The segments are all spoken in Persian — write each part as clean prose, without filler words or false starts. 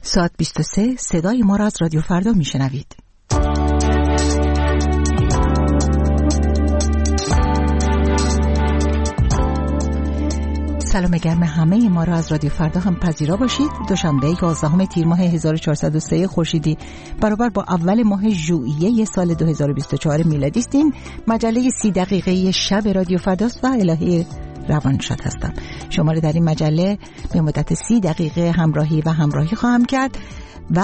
ساعت 23 صدای ما را از رادیو فردا میشنوید. سلام گرم همه ما را از رادیو فردا هم پذیرا باشید. دوشنبه 11 تیر ماه 1403 خورشیدی برابر با اول ماه ژوئیه سال 2024 میلادی است. این مجله 30 دقیقه‌ای شب رادیو فرداست و الهه روانشاد هستم. شما را در این مجله به مدت 30 دقیقه همراهی خواهم کرد و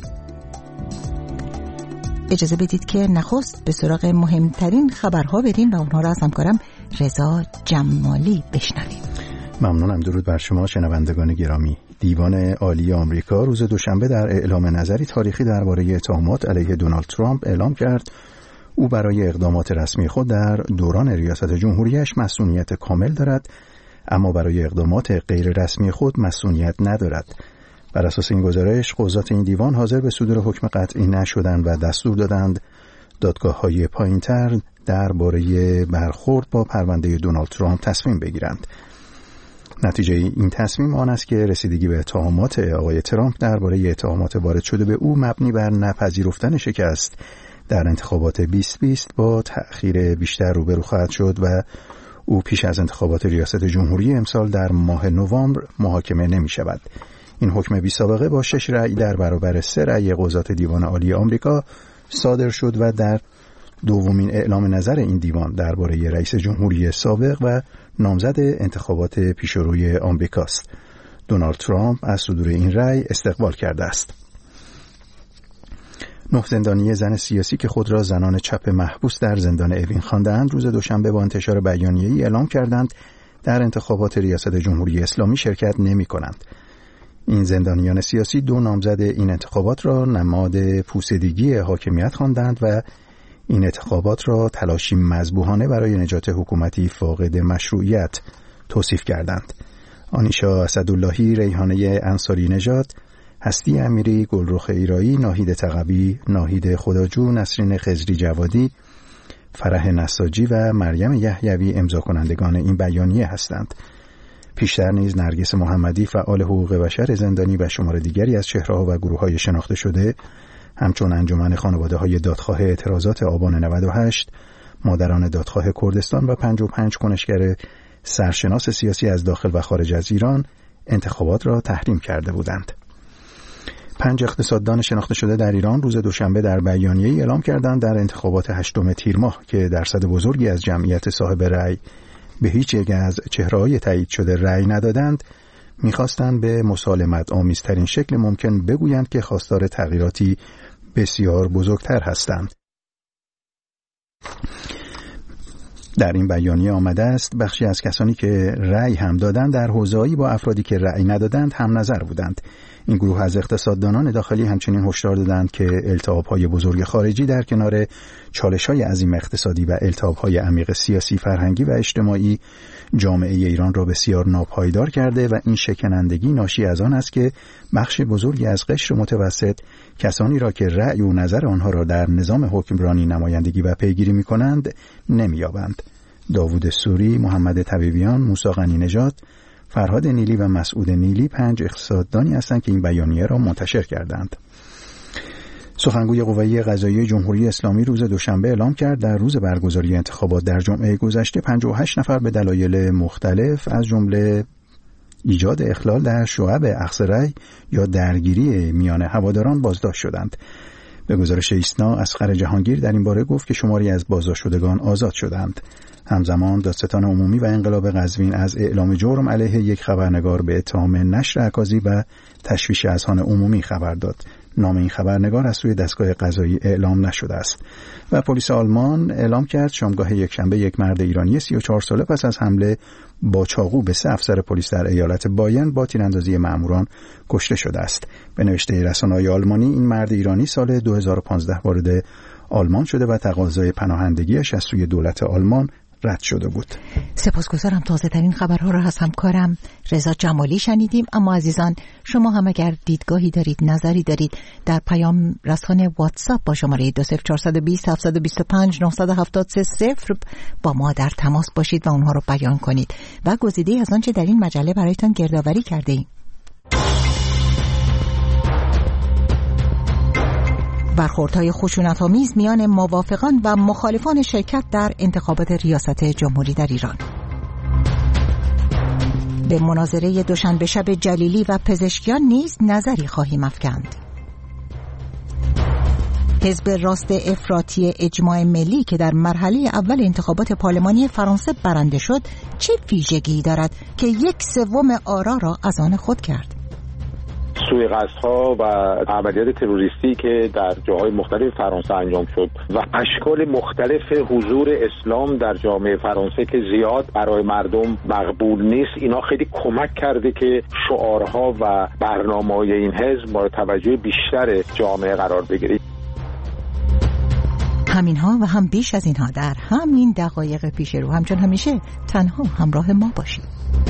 اجازه بدید که نخست به سراغ مهمترین خبرها بریم و اونها را از همکارم رضا جمالی بشنویم. ممنونم. درود بر شما شنوندگان گرامی. دیوان عالی آمریکا روز دوشنبه در اعلام نظری تاریخی درباره اتهامات علیه دونالد ترامپ اعلام کرد او برای اقدامات رسمی خود در دوران ریاست جمهوریش مسئولیت کامل دارد، اما برای اقدامات غیر رسمی خود مسئولیت ندارد. بر اساس این گزارش قضات این دیوان حاضر به صدور حکم قطعی نشدند و دستور دادند دادگاه‌های پایین‌تر درباره برخورد با پرونده دونالد ترامپ تصمیم بگیرند. نتیجه این تصمیم آن است که رسیدگی به اتهامات آقای ترامپ درباره اتهامات وارد شده به او مبنی بر نپذیرفتن شکست در انتخابات 2020 با تأخیر بیشتر روبرو خواهد شد و او پیش از انتخابات ریاست جمهوری امسال در ماه نوامبر محاکمه نمی شود. این حکم بی سابقه با 6 رأی در برابر 3 رأی قضات دیوان عالی آمریکا صادر شد و در دومین اعلام نظر این دیوان درباره رئیس جمهوری سابق و نامزد انتخابات پیشروی آمریکاست. دونالد ترامپ از صدور این رأی استقبال کرده است. 9 زندانی زن سیاسی که خود را زنان چپ محبوس در زندان اوین خواندند روز دوشنبه با انتشار بیانیه‌ای اعلام کردند در انتخابات ریاست جمهوری اسلامی شرکت نمی‌کنند. این زندانیان سیاسی 2 نامزد این انتخابات را نماد پوسیدگی حاکمیت خواندند و این انتخابات را تلاشی مذبوحانه برای نجات حکومتی فاقد مشروعیت توصیف کردند. آنیشا اسداللهی، ریحانه انصاری نژاد، هستی امیری، گلرخ ایرایی، ناهید تقوی، ناهید خداجو، نسرین خضری جوادی، فرح نساجی و مریم یحیوی امضا کنندگان این بیانیه هستند. پیشتر نیز نرگس محمدی، فعال حقوق بشر زندانی و شمار دیگری از چهره‌ها و گروه‌های شناخته شده، همچون انجمن خانواده‌های دادخواه اعتراضات آبان 98، مادران دادخواه کردستان و 55 کنشگر سرشناس سیاسی از داخل و خارج از ایران انتخابات را تحریم کرده بودند. 5 اقتصاددان شناخته شده در ایران روز دوشنبه در بیانیه‌ای اعلام کردند در انتخابات 8 تیر ماه که درصد بزرگی از جمعیت صاحب رأی به هیچ یک از چهره‌های تایید شده رأی ندادند، می‌خواستند به مسالمت آمیزترین شکل ممکن بگویند که خواستار تغییراتی بسیار بزرگتر هستند. در این بیانیه آمده است بخشی از کسانی که رأی هم دادند در حوزه‌ای با افرادی که رأی ندادند هم نظر بودند. این گروه از اقتصاددانان داخلی همچنین هشدار دادند که التهاب‌های بزرگ خارجی در کنار چالش‌های عظیم اقتصادی و التهاب‌های عمیق سیاسی، فرهنگی و اجتماعی جامعه ایران را بسیار ناپایدار کرده و این شکنندگی ناشی از آن است که بخش بزرگی از قشر متوسط کسانی را که رأی و نظر آنها را در نظام حکمرانی نمایندگی و پیگیری می‌کنند نمی‌یابند. داوود سوری، محمد طبیبیان، موسی غنی نژاد، فرهاد نیلی و مسعود نیلی 5 اقتصاددانی هستند که این بیانیه را منتشر کردند. سخنگوی قوه قضاییه جمهوری اسلامی روز دوشنبه اعلام کرد در روز برگزاری انتخابات در جمعه گذشته 58 نفر به دلایل مختلف از جمله ایجاد اخلال در شعب اخذ رأی یا درگیری میان هواداران بازداشت شدند. به گزارش ایسنا، اصغر جهانگیر در این باره گفت که شماری از بازداشت شدگان آزاد شدند. همزمان دادستان عمومی و انقلاب قزوین از اعلام جرم علیه یک خبرنگار به اتهام نشر اکاذیب و تشویش اذهان عمومی خبر داد. نام این خبرنگار از سوی دستگاه قضایی اعلام نشده است. و پلیس آلمان اعلام کرد شامگاه یکشنبه یک مرد ایرانی 34 ساله پس از حمله با چاقو به 3 افسر پلیس در ایالت باین با تیراندازی مأموران کشته شده است. به نوشته رسانه‌های آلمانی این مرد ایرانی سال 2015 وارد آلمان شده و تقاضای پناهندگیش از سوی دولت آلمان رد شده بود. سپاسگزارم. تازه ترین خبرها را از همکارم رضا جمالی شنیدیم. اما عزیزان، شما هم اگر دیدگاهی دارید، نظری دارید، در پیام رسان واتساپ با شماره 20420 725 973 با ما در تماس باشید و اونها رو بیان کنید و گزیده از آنچه در این مجله برایتان گردآوری کرده ایم. برخوردهای خشونت‌آمیز میان موافقان و مخالفان شرکت در انتخابات ریاست جمهوری در ایران. به مناظره دوشنبه شب جلیلی و پزشکیان نیز نظری خواهیم افکند. حزب راست افراطی اجماع ملی که در مرحله اول انتخابات پارلمانی فرانسه برنده شد، چه ویژگی دارد که 1/3 آرا را از آن خود کرد؟ سوءقصدها و عملیات تروریستی که در جاهای مختلف فرانسه انجام شد و اشکال مختلف حضور اسلام در جامعه فرانسه که زیاد برای مردم مقبول نیست، اینا خیلی کمک کرده که شعارها و برنامه‌های این حزب مورد توجه بیشتر جامعه قرار بگیرد. همینها و هم بیش از اینها در همین دقایق پیش رو. همچون همیشه تنها همراه ما باشید.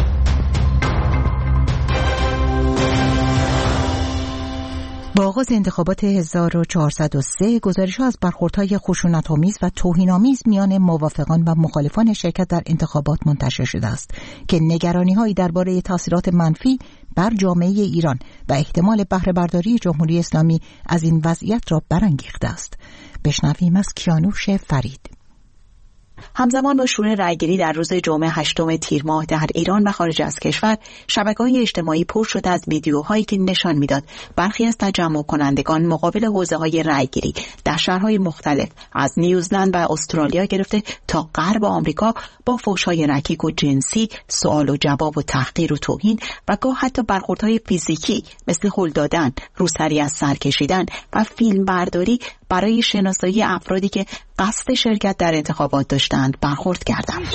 با آغاز انتخابات 1403 گزارش‌ها از برخوردهای خشونت‌آمیز و توهین‌آمیز میان موافقان و مخالفان شرکت در انتخابات منتشر شده است که نگرانی‌هایی درباره تاثیرات منفی بر جامعه ایران و احتمال بهره برداری جمهوری اسلامی از این وضعیت را برانگیخته است. بشنویم از کیانوش فرید. همزمان با شروع رأیگیری در روز جمعه 8 تیر ماه در ایران و خارج از کشور، شبکه‌های اجتماعی پر شده از ویدیوهایی که نشان می‌داد برخی از تجمع کنندگان مقابل حوزه‌های رأیگیری در شهرهای مختلف از نیوزلند و استرالیا گرفته تا غرب آمریکا با فحش‌های رکیک و جنسی، سوال و جواب و تحقیر و توهین و گاه حتی برخوردهای فیزیکی مثل هل دادن، روسری از سر کشیدن و فیلم برداری برای شناسایی افرادی که قصد شرکت در انتخابات داشتند برخورد کردند.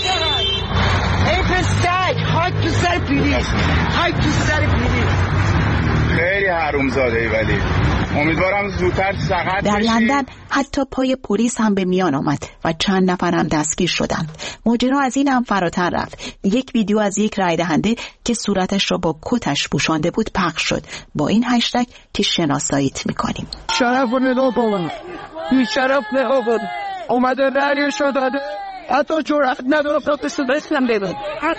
خیلی حرومزاده ولی امیدوارم زودتر سقط در لندن حتی پای پلیس هم به میان آمد و چند نفر هم دستگیر شدند. ماجرا از این هم فراتر رفت. یک ویدیو از یک رای دهنده که صورتش را با کتش پوشانده بود پخش شد با این هشتگ که شناساییت میکنیم. شرف و ندا بالا بی شرف ندا اومده رأیش رو داده، حتی جرأت نداره خودش رو بسلم ببین.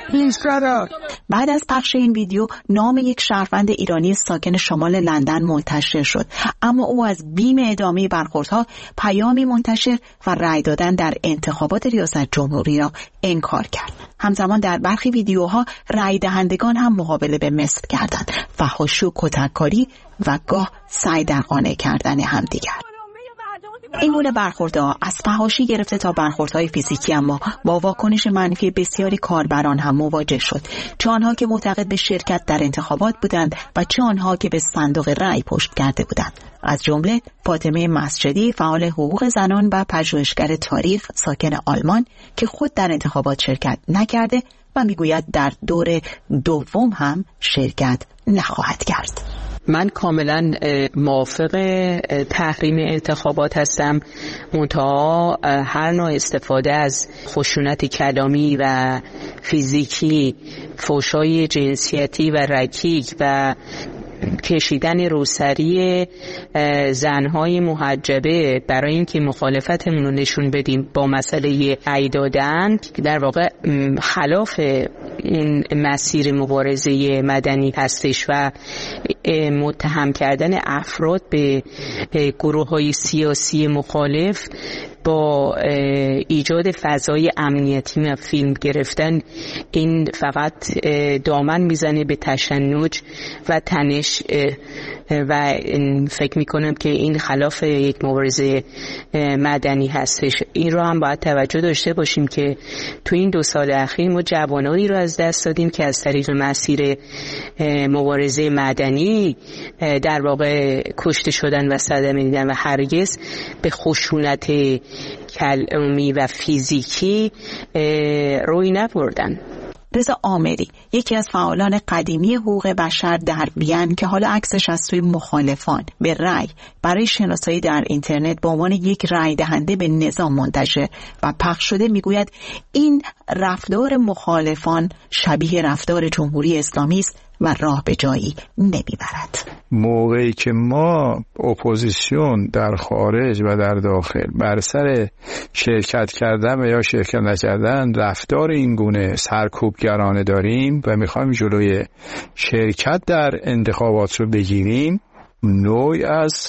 بعد از پخش این ویدیو نام یک شهروند ایرانی ساکن شمال لندن منتشر شد، اما او از بیم ادامه برخوردها پیامی منتشر و رأی دادن در انتخابات ریاست جمهوری را انکار کرد. همزمان در برخی ویدیوها رأی دهندگان هم مقابله به مثل کردند، فحاشی و کتککاری و گاه سعی در قانع کردن همدیگر. این گونه برخوردها از فحاشی گرفته تا برخوردهای فیزیکی اما با واکنش منفی بسیاری کاربران هم مواجه شد، چه آنها که معتقد به شرکت در انتخابات بودند و چه آنها که به صندوق رأی پشت کرده بودند. از جمله فاطمه مسجدی، فعال حقوق زنان و پژوهشگر تاریخ ساکن آلمان که خود در انتخابات شرکت نکرده و میگوید در دور دوم هم شرکت نخواهد کرد. من کاملا موافق تحریم انتخابات هستم، منتها هر نوع استفاده از خشونت کلامی و فیزیکی، فحشای جنسیتی و رکیک و کشیدن روسری زنهای محجبه برای اینکه مخالفتمون رو نشون بدیم با مسئله رأی دادن که در واقع خلاف این مسیر مبارزه مدنی هستش و متهم کردن افراد به گروه‌های سیاسی مخالف با ایجاد فضای امنیتی و فیلم گرفتن، این فقط دامن میزنه به تشنج و تنش و فکر میکنم که این خلاف یک مبارزه مدنی هستش. این رو هم باید توجه داشته باشیم که تو این 2 سال اخیر ما جوانایی رو از دست دادیم که از طریق مسیر مبارزه مدنی در واقع کشته شدن و صدمه دیدن و هرگز به خشونت کلامی و فیزیکی روی نبردن. رضا آمری، یکی از فعالان قدیمی حقوق بشر در وین که حالا عکسش از سوی مخالفان به رأی برای شناسایی در اینترنت به عنوان یک رأی دهنده به نظام منتشر و پخش شده، میگوید این رفتار مخالفان شبیه رفتار جمهوری اسلامی است و راه به جایی نمیبرد. موقعی که ما اپوزیسیون در خارج و در داخل بر سر شرکت کردن و یا شرکت نکردن رفتار این گونه سرکوبگرانه داریم و میخوایم جلوی شرکت در انتخابات رو بگیریم، نوعی از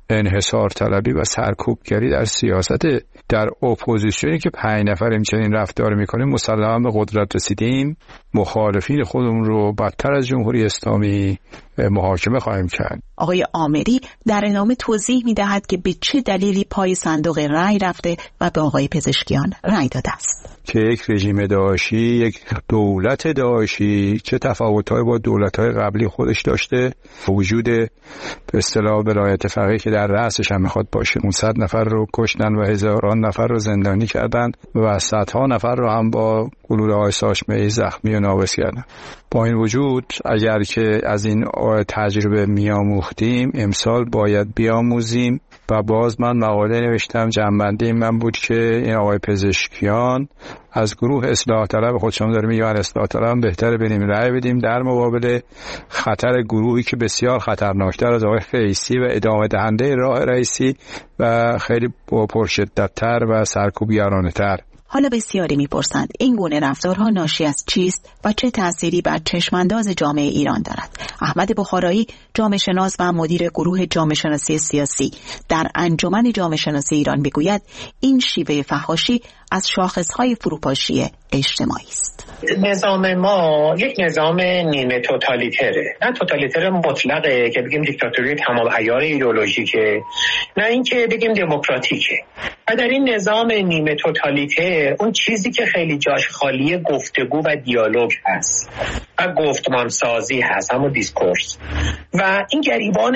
انحصار طلبی و سرکوبگری در سیاست در اپوزیسیونی که 5 نفر چنین رفتار میکنیم مسلماً به قدرت رسیدیم، مخالفین خودمون رو بدتر از جمهوری اسلامی محاکمه خواهیم کرد. آقای آمری در ادامه توضیح میدهد که به چه دلیلی پای صندوق رأی رفته و به آقای پزشکیان رأی داده است. که یک رژیم داعشی، یک دولت داعشی چه تفاوت‌هایی با دولت‌های قبلی خودش داشته، وجود به اصطلاح ولایت فقیه که در رأسش هم میخواد باشه، 500 نفر رو کشتن و هزاران نفر رو زندانی کردن و صدها نفر رو هم با گلوله‌های ساچمه‌ای زخمی و نابض کردن. با این وجود اگر که از این تجربه میآموختیم، امسال باید بیاموزیم. و باز من مقاله نوشتم، جنبنده من بود که این آقای پزشکیان از گروه اصلاح طلب، خودشون داره میگن اصلاح طلب بهتره بریم رأی بدیم در مقابل خطر گروهی که بسیار خطرناکتر از آقای رئیسی و ادامه دهنده راه رئیسی و خیلی پرشدت‌تر و سرکوبگرانه‌تر. حالا بسیاری میپرسند این گونه رفتارها ناشی از چیست و چه تأثیری بر چشمانداز جامعه ایران دارد؟ احمد بخارایی، جامعه شناس و مدیر گروه جامعه شناسی سیاسی در انجمن جامعه شناسی ایران میگوید این شیوه فحاشی از شاخصهای فروپاشی اجتماعی است. نظام ما یک نظام نیمه توتالیتره، نه توتالیتر مطلقه که بگیم دیکتاتوری تمام عیار ایدئولوژیکه، نه اینکه بگیم دموکراتیکه. و در این نظام نیمه توتالیتر اون چیزی که خیلی جاش خالی گفتگو و دیالوگ هست و گفتمان سازی هست، همون دیسکورس. و این گریبان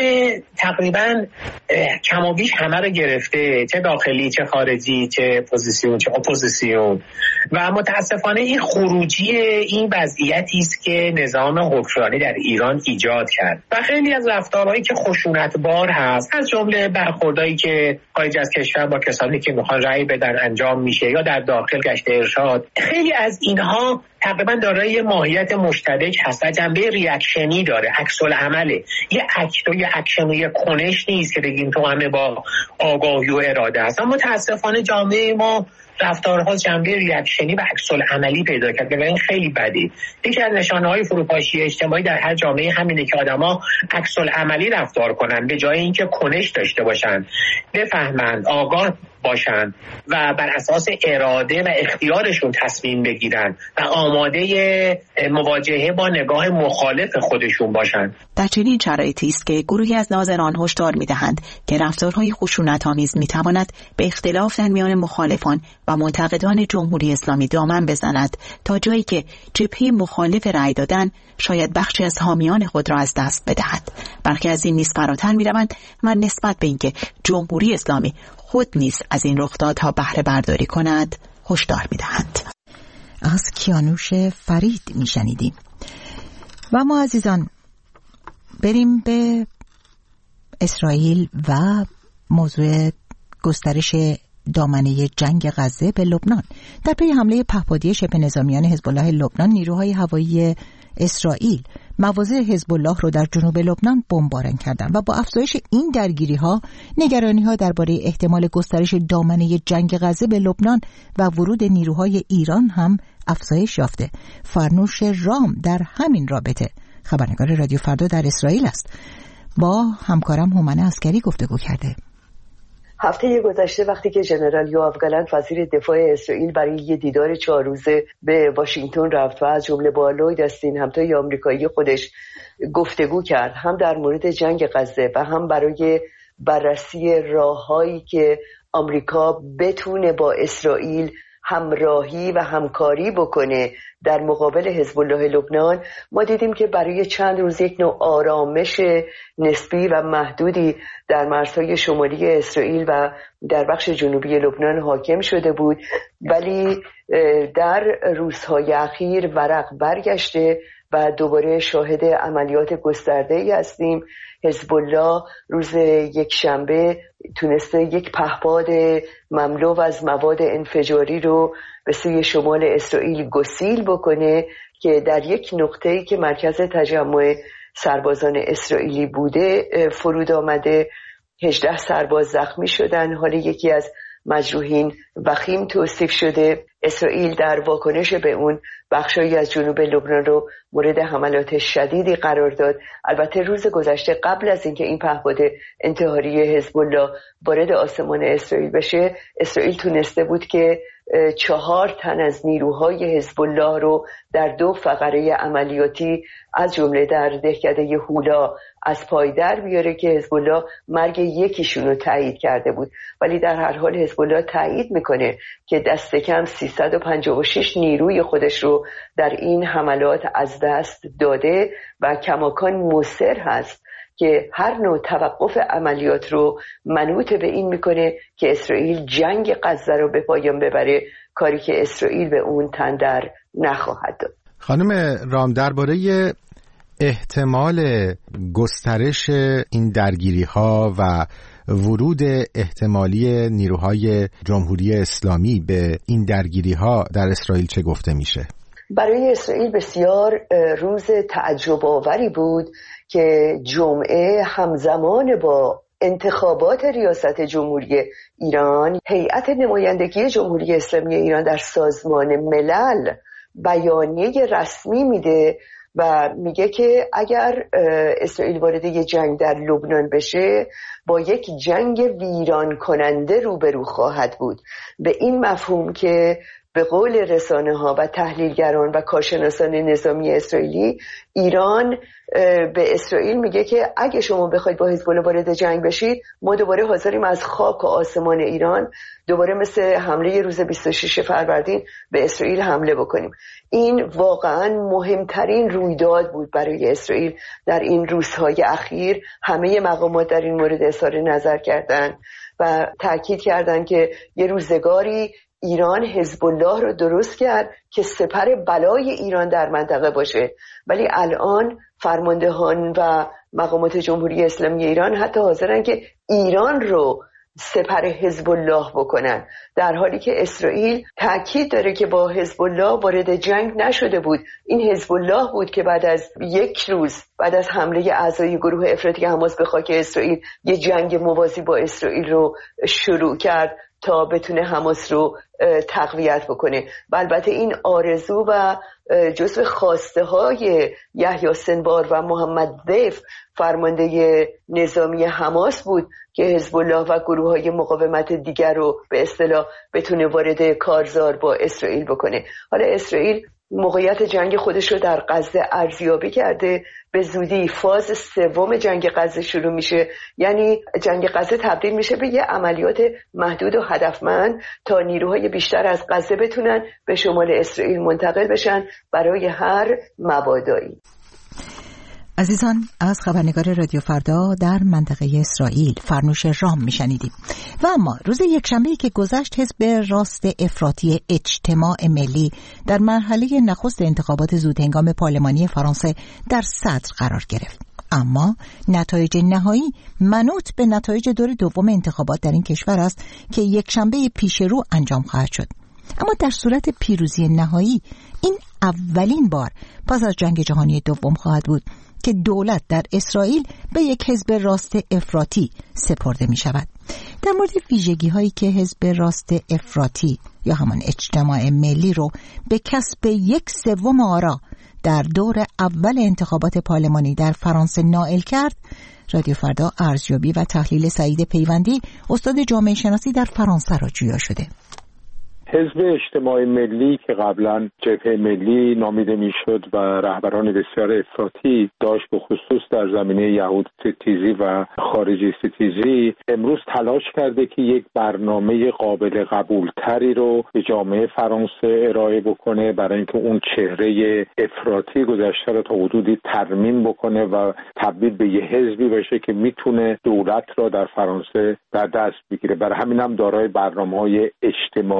تقریبا کم و بیش همه رو گرفته، چه داخلی چه خارجی، چه پوزیسیون چه اپوزیسیون. و متاسفانه این خروجی این وضعیتی است که نظام حکمرانی در ایران ایجاد کرد و خیلی از رفتارهایی که خشونتبار هست، از جمله برخوردایی که خارج از کشور با کسانی که میخوان رأی بدن انجام میشه یا در داخل گشت ارشاد، خیلی از اینها تقریبا دارای ماهیت مشترک هست و جنبه ریاکشنی داره، عکس العمله. یه اکت و یه اکشن و یه کنش نیست که بگیم تو همه با آگاهی و اراده است. اما متاسفانه جامعه ما رفتارها جنبه ریاکشنی و عکس العملی پیدا کرد و این خیلی بده. یکی از نشانه‌های فروپاشی اجتماعی در هر جامعه همینه که آدما عکس العملی رفتار کنن به جای اینکه کنش داشته باشن، بفهمند، آگاه باشن و بر اساس اراده و اختیارشون تصمیم بگیرن و آماده مواجهه با نگاه مخالف خودشون باشن. در چنین شرایطی است که گروهی از ناظران هشدار می‌دهند که رفتارهای خشونت‌آمیز می‌تواند به اختلاف در میان مخالفان و منتقدان جمهوری اسلامی دامن بزند تا جایی که جبهه مخالف رأی دادن شاید بخشی از حامیان خود را از دست بدهد. برخی از این نیز فراتر می‌روند و نسبت به اینکه جمهوری اسلامی خود نیز از این رخدادها بهره برداری کند هشدار می‌دهند. از کیانوش فرید میشنیدیم. و ما عزیزان بریم به اسرائیل و موضوع گسترش دامنه جنگ غزه به لبنان. در پی حمله پهپادی شبه نظامیان حزب الله لبنان، نیروهای هوایی اسرائیل مواضع حزب الله رو در جنوب لبنان بمباران کردند و با افزایش این درگیری‌ها نگرانی‌ها درباره احتمال گسترش دامنه جنگ غزه به لبنان و ورود نیروهای ایران هم افزایش یافته. فرنوش رام در همین رابطه خبرنگار رادیو فردا در اسرائیل است. با همکارم هومن عسکری گفتگو کرده. هفته گذشته وقتی که ژنرال یوآف گالانت وزیر دفاع اسرائیل برای یه دیدار 4 روزه به واشنگتن رفت و از جمله با لوید استین همتای آمریکایی خودش گفتگو کرد، هم در مورد جنگ غزه و هم برای بررسی راههایی که آمریکا بتونه با اسرائیل همراهی و همکاری بکنه در مقابل حزب الله لبنان، ما دیدیم که برای چند روز یک نوع آرامش نسبی و محدودی در مرزهای شمالی اسرائیل و در بخش جنوبی لبنان حاکم شده بود، ولی در روزهای اخیر ورق برگشته و دوباره شاهد عملیات گسترده‌ای هستیم. حزب الله روز یکشنبه تونسته یک پهپاد مملو از مواد انفجاری رو به سوی شمال اسرائیل گسیل بکنه که در یک نقطه‌ای که مرکز تجمع سربازان اسرائیلی بوده فرود آمده. 18 سرباز زخمی شدن. حالا یکی از مجروحین وخیم توصیف شده. اسرائیل در واکنش به اون بخشایی از جنوب لبنان رو مورد حملات شدیدی قرار داد. البته روز گذشته قبل از اینکه این پهپاد انتحاری حزب الله وارد آسمان اسرائیل بشه، اسرائیل تونسته بود که 4 تن از نیروهای حزب الله رو در 2 فقره عملیاتی از جمله در دهکده هولا از پای در بیاره که حزب الله مرگ یکیشون رو تایید کرده بود. ولی در هر حال حزب الله تایید میکنه که دست کم 356 نیروی خودش رو در این حملات از دست داده و کماکان مصر هست که هر نوع توقف عملیات رو منوط به این میکنه که اسرائیل جنگ غزه رو به پایان ببره، کاری که اسرائیل به اون تن در نخواهد داد. خانم رام، درباره احتمال گسترش این درگیری ها و ورود احتمالی نیروهای جمهوری اسلامی به این درگیری ها در اسرائیل چه گفته میشه؟ برای اسرائیل بسیار روز تعجب آوری بود که جمعه همزمان با انتخابات ریاست جمهوری ایران، هیئت نمایندگی جمهوری اسلامی ایران در سازمان ملل بیانیه رسمی میده و میگه که اگر اسرائیل وارد یه جنگ در لبنان بشه با یک جنگ ویران کننده روبرو خواهد بود. به این مفهوم که به قول رسانه ها و تحلیلگران و کارشناسان نظامی اسرائیلی، ایران به اسرائیل میگه که اگه شما بخواید با حزب الله وارد جنگ بشید، ما دوباره حاضریم از خاک و آسمان ایران دوباره مثل حمله روز 26 فروردین به اسرائیل حمله بکنیم. این واقعا مهمترین رویداد بود برای اسرائیل در این روزهای اخیر. همه مقامات در این مورد اظهار نظر کردند و تاکید کردند که یه روزگاری ایران حزب الله رو درست کرد که سپر بلای ایران در منطقه باشه، ولی الان فرماندهان و مقامات جمهوری اسلامی ایران حتی حاضرن که ایران رو سپر حزب الله بکنن، در حالی که اسرائیل تاکید داره که با حزب الله وارد جنگ نشده بود. این حزب الله بود که بعد از 1 روز بعد از حمله اعضای گروه افراطی حماس به خاک اسرائیل یه جنگ موازی با اسرائیل رو شروع کرد تا بتونه حماس رو تقویت بکنه. و البته این آرزو و جزو خواسته های یحیی سنوار و محمد ضیف فرمانده نظامی حماس بود که حزب الله و گروه های مقاومت دیگر رو به اصطلاح بتونه وارد کارزار با اسرائیل بکنه. حالا اسرائیل موقعیت جنگ خودش رو در غزه ارزیابی کرده. به زودی فاز 3 جنگ غزه شروع میشه، یعنی جنگ غزه تبدیل میشه به یه عملیات محدود و هدفمند تا نیروهای بیشتر از غزه بتونن به شمال اسرائیل منتقل بشن برای هر مبادایی. عزیزان، از خبرنگار رادیو فردا در منطقه اسرائیل فرنوش رام میشنیدیم. و اما روز یکشنبه‌ای که گذشت، حزب راست افراطی اجتماع ملی در مرحله نخست انتخابات زودهنگام پارلمانی فرانسه در صدر قرار گرفت. اما نتایج نهایی منوط به نتایج دور دوم انتخابات در این کشور است که یکشنبه پیش رو انجام خواهد شد. اما در صورت پیروزی نهایی، این اولین بار پس از جنگ جهانی دوم خواهد بود که دولت در اسرائیل به یک حزب راست افراطی سپرده می شود. در مورد ویژگی هایی که حزب راست افراطی یا همان اجتماع ملی رو به کسب 1/3 آرا در دور اول انتخابات پارلمانی در فرانسه نائل کرد، رادیو فردا ارزیابی و تحلیل سعید پیوندی، استاد جامعه شناسی در فرانسه را جویا شده. حزب اجتماع ملی که قبلا جبهه ملی نامیده میشد و رهبران بسیار افراطی داشت، به خصوص در زمینه یهود ستیزی و خارجی ستیزی، امروز تلاش کرده که یک برنامه قابل قبولتری رو به جامعه فرانسه ارائه بکنه برای اینکه اون چهره افراطی گذشته رو تا حدودی ترمیم بکنه و تبدیل به یه حزبی بشه که میتونه دولت را در فرانسه در دست بگیره. برای همین هم دارای برنامه‌های اجتماعی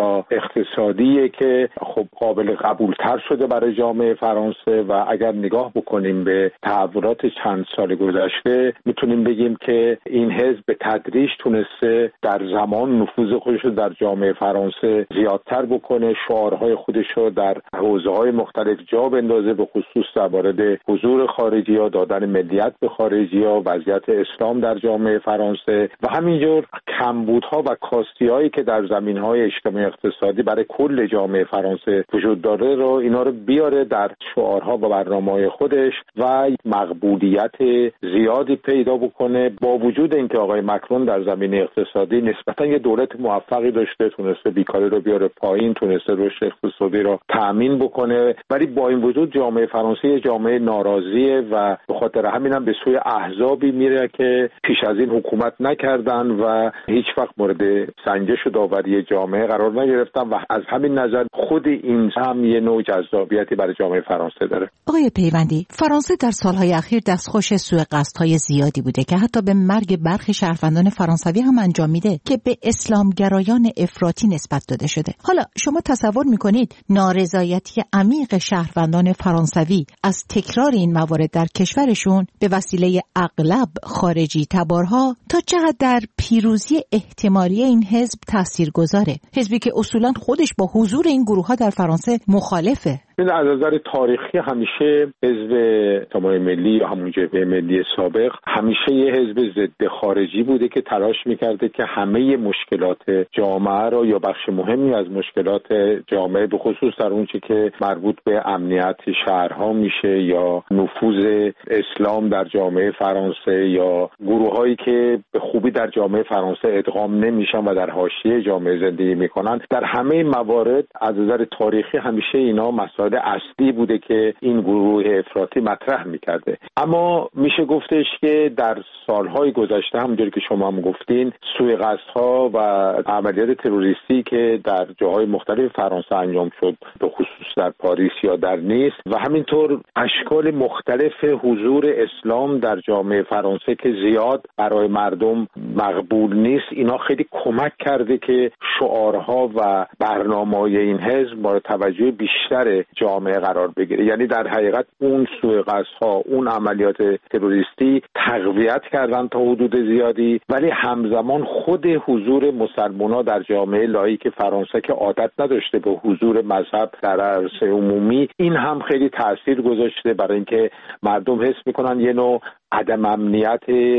یا اقتصادیه که خب قابل قبولتر شده برای جامعه فرانسه و اگر نگاه بکنیم به تحولات چند سال گذشته میتونیم بگیم که این حزب به تدریج تونسته در زمان نفوذ خودش رو در جامعه فرانسه زیادتر بکنه، شعارهای خودش رو در حوزه‌های مختلف جا بندازه، به خصوص در مورد حضور خارجی‌ها، دادن ملیت به خارجی‌ها، وضعیت اسلام در جامعه فرانسه و همینجور کمبودها و کاستی‌هایی که در زمینهای اجتماعی اقتصادی برای کل جامعه فرانسه وجود داره رو اینا رو بیاره در شعارها و برنامه‌های خودش و مقبولیت زیادی پیدا بکنه. با وجود اینکه آقای مکرون در زمینه اقتصادی نسبتاً یه دولت موفقی داشته، تونسته بیکاری رو بیاره پایین، تونسته رشد اقتصادی رو تأمین بکنه، ولی با این وجود جامعه فرانسه یه جامعه ناراضیه و به خاطر همین هم به سوی احزابی میره که پیش از این حکومت نکردن و هیچ وقت مورد سنجش و داوری جامعه قرار نگرفتن و از همین نظر خود این هم یه نوع جذابیتی برای جامعه فرانسه داره. آقای پیوندی، فرانسه در سالهای اخیر دستخوش سوءقصدهای زیادی بوده که حتی به مرگ برخی شهروندان فرانسوی هم انجام میده که به اسلامگرایان افراطی نسبت داده شده. حالا شما تصور میکنید نارضایتی عمیق شهروندان فرانسوی از تکرار این موارد در کشورشون به وسیله اغلب خارجی تبارها تا چقدر در پیروزی احتمالی این حزب تاثیرگذاره؟ حزبی که اصولاً خودش با حضور این گروه‌ها در فرانسه مخالفه. از نظر تاریخی همیشه حزب اجتماعی ملی یا همون جبهه ملی سابق همیشه یه حزب ضد خارجی بوده که تلاش میکرده که همه مشکلات جامعه را یا بخش مهمی از مشکلات جامعه به خصوص در اون چی که مربوط به امنیت شهرها میشه یا نفوذ اسلام در جامعه فرانسه یا گروهایی که به خوبی در جامعه فرانسه ادغام نمیشن و در حاشیه جامعه زندگی میکنن، در همه موارد از نظر تاریخی همیشه اینا مسائل اصلی بوده که این گروه افراطی مطرح میکرده. اما میشه گفتش که در سالهای گذشته همونجوری که شما هم گفتین سوءقصدها و عملیات تروریستی که در جاهای مختلف فرانسه انجام شد به خصوص در پاریس یا در نیس و همینطور اشکال مختلف حضور اسلام در جامعه فرانسه که زیاد برای مردم مقبول نیست، اینا خیلی کمک کرده که شعارها و برنامه‌های این حزب مورد توجه بیشتر جامعه قرار بگیره. یعنی در حقیقت اون سوءقصدها، اون عملیات تروریستی تقویت کردن تا حدود زیادی، ولی همزمان خود حضور مسلمان‌ها در جامعه لاییک فرانسه که عادت نداشته به حضور مذهب در عرصه عمومی، این هم خیلی تأثیر گذاشته برای اینکه مردم حس میکنن یه نوع عدم امنیت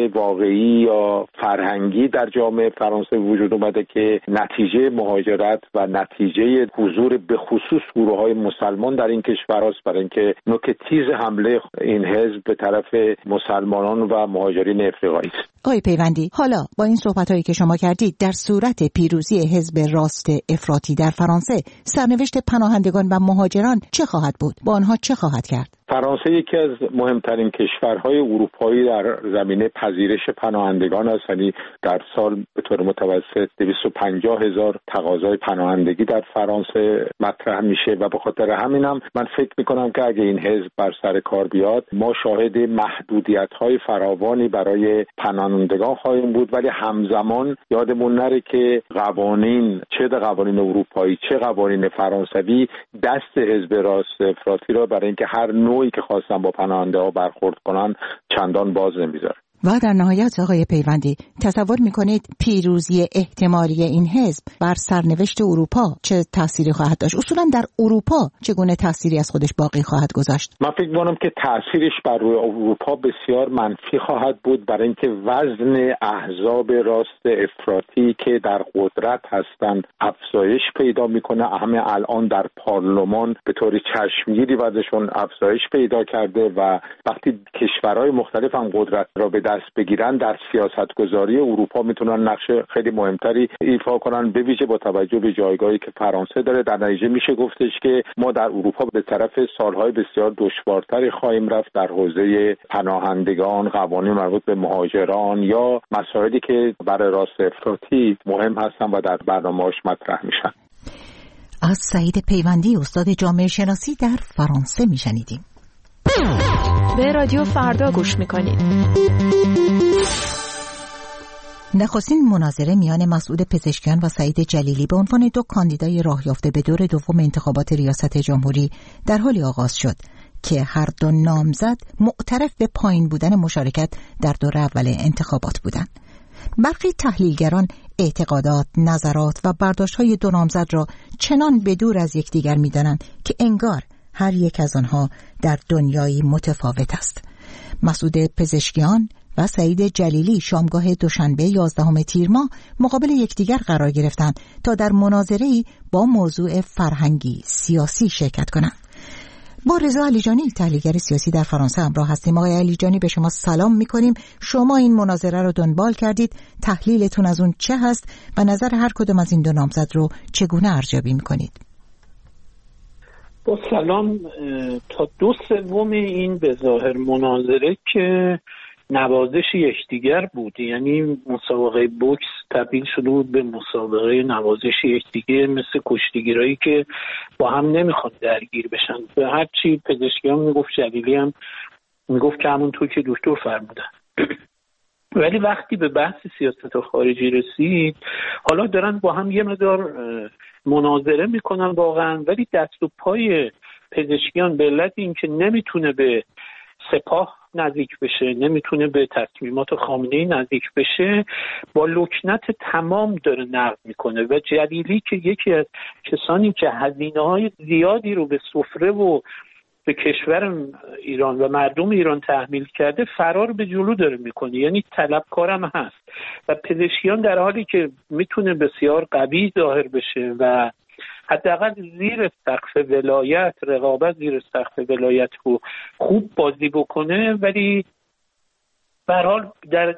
واقعی یا فرهنگی در جامعه فرانسه وجود اومده که نتیجه مهاجرت و نتیجه حضور به خصوص گروه‌های مسلمان در این کشور است، برای اینکه نوک تیز حمله این حزب به طرف مسلمانان و مهاجرین افریقایی است. آقای پیوندی، حالا با این صحبت‌هایی که شما کردید در صورت پیروزی حزب راست افراطی در فرانسه سرنوشت پناهندگان و مهاجران چه خواهد بود؟ با آنها چه خواهد کرد؟ فرانسه یکی از مهمترین کشورهای اروپایی در زمینه پذیرش پناهندگان است. یعنی در سال به طور متوسط 250,000 تقاضای پناهندگی در فرانسه مطرح میشه و به خاطر همینم من فکر میکنم که اگه این حزب بر سر کار بیاد ما شاهد محدودیت‌های فراوانی برای پناهندگان خواهیم بود، ولی همزمان یادمون نره که قوانین، چه قوانین اروپایی چه قوانین فرانسوی، دست حزب راست افراطی را برای اینکه هر نوعی که خواستن با پناهنده‌ها برخورد کنن چندان باز نمیذاره. و در نهایت آقای پیوندی، تصور میکنید پیروزی احتمالی این حزب بر سرنوشت اروپا چه تأثیری خواهد داشت؟ اصولا در اروپا چگونه تأثیری از خودش باقی خواهد گذاشت؟ من فکر می‌کنم که تأثیرش بر روی اروپا بسیار منفی خواهد بود، برای اینکه وزن احزاب راست افراطی که در قدرت هستند افزایش پیدا میکنه. همه الان در پارلمان به طور چشمگیری وزنشون افزایش پیدا کرده و وقتی کشورهای مختلف هم قدرت را به دست بگیرن در سیاستگذاری اروپا میتونن نقش خیلی مهمتری ایفا کنن، به ویژه با توجه به جایگاهی که فرانسه داره. در نتیجه میشه گفتش که ما در اروپا به طرف سالهای بسیار دشوارتری خواهیم رفت در حوزه پناهندگان، قوانین مربوط به مهاجران یا مسائلی که برای راست افراطی مهم هستن و در برنامه‌اش مطرح میشن. از سعید پیوندی، استاد جامعه شناسی در فرانسه میشنیدیم. به رادیو فردا گوش میکنید. نخستین مناظره میان مسعود پزشکیان و سعید جلیلی به عنوان دو کاندیدای راه یافته به دور دوم انتخابات ریاست جمهوری در حالی آغاز شد که هر دو نامزد معترف به پایین بودن مشارکت در دور اول انتخابات بودند. برخی تحلیلگران اعتقادات، نظرات و برداشت‌های دو نامزد را چنان بدور از یکدیگر می‌دانند که انگار هر یک از آنها در دنیایی متفاوت است. مسعود پزشکیان و سعید جلیلی شامگاه دوشنبه 11 تیر ماه مقابل یکدیگر قرار گرفتند تا در مناظره‌ای با موضوع فرهنگی سیاسی شرکت کنند. با رضا علیجانی تحلیلگر سیاسی در فرانسه همراه هستیم. آقای علیجانی به شما سلام می‌کنیم. شما این مناظره رو دنبال کردید، تحلیلتون از اون چه هست و نظر هر کدوم از این دو نامزد رو چگونه ارزیابی می‌کنید؟ با سلام. تا 2/3 این به ظاهر مناظره که نوازش یکدیگر بود، یعنی مسابقه بوکس تبدیل شده بود به مسابقه نوازش یکدیگر، مثل کشتیگیرایی که با هم نمیخواد درگیر بشن. به هر چی پزشکیان میگفت، جلیلی هم میگفت که همونطور که دکتر فرمودن. ولی وقتی به بحث سیاست خارجی رسید، حالا دارن با هم یه مقدار مناظره میکنن واقعا، ولی دست و پای پزشکیان به علت این که نمیتونه به سپاه نزدیک بشه، نمیتونه به تصمیمات خامنه‌ای نزدیک بشه، با لکنت تمام داره نقد میکنه. و جلیلی که یکی از کسانی که هزینه‌های زیادی رو به سفره و به کشور ایران و مردم ایران تحمیل کرده، فرار به جلو داره میکنه، یعنی طلبکارم هست. و پزشکیان در حالی که میتونه بسیار قوی ظاهر بشه و حداقل زیر سقف ولایت، رقابت زیر سقف ولایت رو خوب بازی بکنه، ولی به هر حال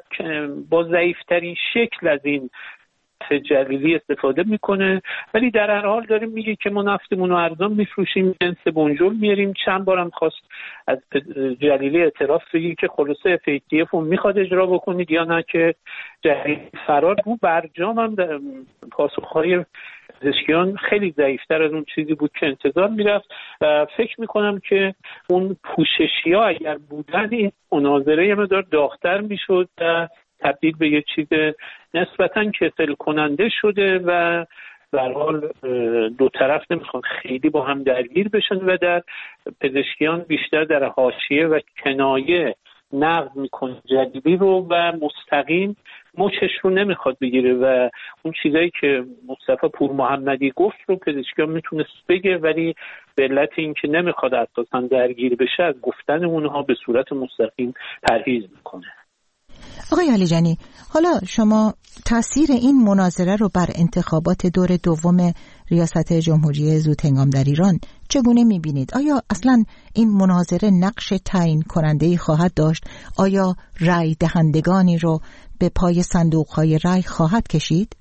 با ضعیف‌ترین شکل از این جلیلی استفاده میکنه. ولی در هر حال داریم میگه که ما نفتمون رو ارزان میفروشیم، جنس بنجل میاریم. چند بارم خواست از جلیلی اعتراف بگی که خلاصه FATF رو میخواد اجرا بکنید یا نه، که جلیلی فرار بود. برجام هم در پاسخهای پزشکیان خیلی ضعیفتر از اون چیزی بود که انتظار میرفت و فکر میکنم که اون پوششی ها اگر بودن، این مناظره یه مقدار داغ‌تر میشد و تبدیل به یه چیز نسبتاً کسل کننده شده و در حال دو طرف نمیخوان خیلی با هم درگیر بشن و در پزشکیان بیشتر در حاشیه و کنایه نقد میکنه جلیلی رو و مستقیم مچش رو نمیخواد بگیره و اون چیزایی که مصطفی پور محمدی گفت رو پزشکیان میتونست بگه، ولی به علت اینکه نمیخواد اساساً درگیر بشه از گفتن اونها به صورت مستقیم پرهیز میکنه. آقای علیجانی، حالا شما تاثیر این مناظره رو بر انتخابات دور دوم ریاست جمهوری زودهنگام در ایران چگونه می‌بینید؟ آیا اصلاً این مناظره نقش تعیین کننده‌ای خواهد داشت؟ آیا رأی دهندگانی رو به پای صندوق‌های رأی خواهد کشید؟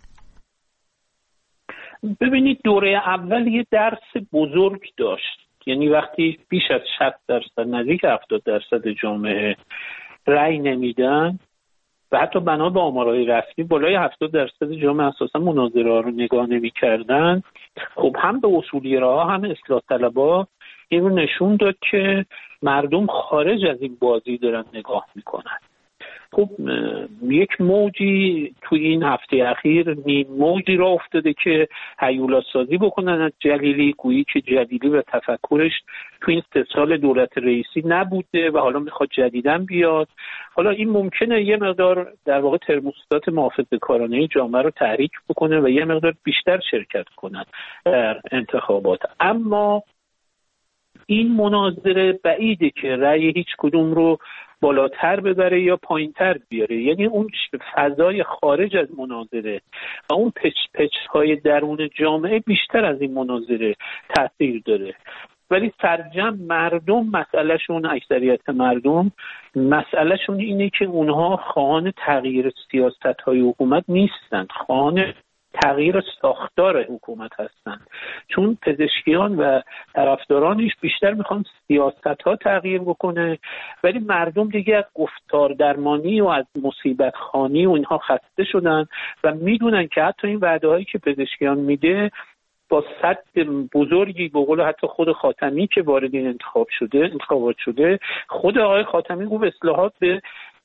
ببینید، دوره اول یه درس بزرگ داشت، یعنی وقتی بیش از 60%، نزدیک 70% جامعه رأی نمیدن و حتی بنا به آمارهای رسمی بالای 70% جامعه اساسا مناظره ها رو نگاه نمی‌کردن، خب هم به اصولگراها هم اصلاح طلبها این رو نشون داد که مردم خارج از این بازی دارن نگاه میکنن. خب یک موجی تو این هفته اخیر موجی را افتاده که هیولا سازی بکنن از جلیلی، گویی که جلیلی و تفکرش تو این 3 سال دولت رئیسی نبوده و حالا میخواد جدیدن بیاد. حالا این ممکنه یه مقدار در واقع ترموستات محافظه‌کارانه جامعه رو تحریک بکنه و یه مقدار بیشتر شرکت کنن در انتخابات. اما این مناظره بعیده که رأی هیچ کدوم رو بالاتر ببره یا پایینتر بیاره، یعنی اون فضای خارج از مناظره و اون پچ های درون جامعه بیشتر از این مناظره تاثیر داره. ولی سرجم مردم مسئلهشون، اکثریت مردم مسئلهشون اینه که اونها خواهان تغییر سیاست های حکومت نیستند، خواهان تغییر ساختار حکومت هستند، چون پزشکیان و طرفدارانش بیشتر میخوان سیاست ها تغییر بکنه، ولی مردم دیگه از گفتار درمانی و از مصیبت خوانی و اینها خسته شدن و میدونن که حتی این وعده هایی که پزشکیان میده با صد بزرگی، به قول حتی خود خاتمی که وارد این انتخابات شده، خود آقای خاتمی گفت اصلاحات به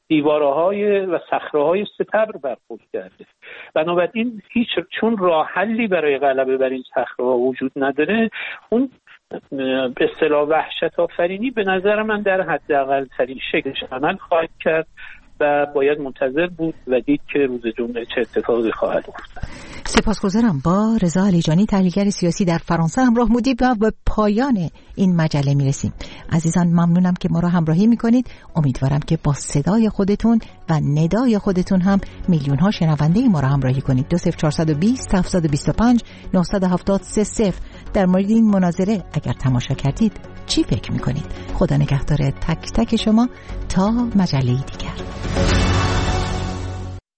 دیوارهای و صخره‌های سپر برخورد کرده. بنابراین چون راه حلی برای غلبه بر این صخره‌ها وجود نداره، اون به اصطلاح وحشت آفرینی به نظر من در حداقل ترین شکلش عمل خواهد کرد و باید منتظر بود و دید که روز جمعه چه اتفاقی خواهد افتاد. سپاسگزارم. با رضا علیجانی، تحلیلگر سیاسی در فرانسه همراه بودیم و به پایان این مجله میرسیم. عزیزان ممنونم که ما را همراهی میکنید. امیدوارم که با صدای خودتون و ندای خودتون هم میلیون ها شنونده ما را همراهی کنید. 20420 725 970 در مورد این مناظره اگر تماشا کردید چی فکر میکنید؟ خدا نگهدار تک تک شما تا مجله دیگر.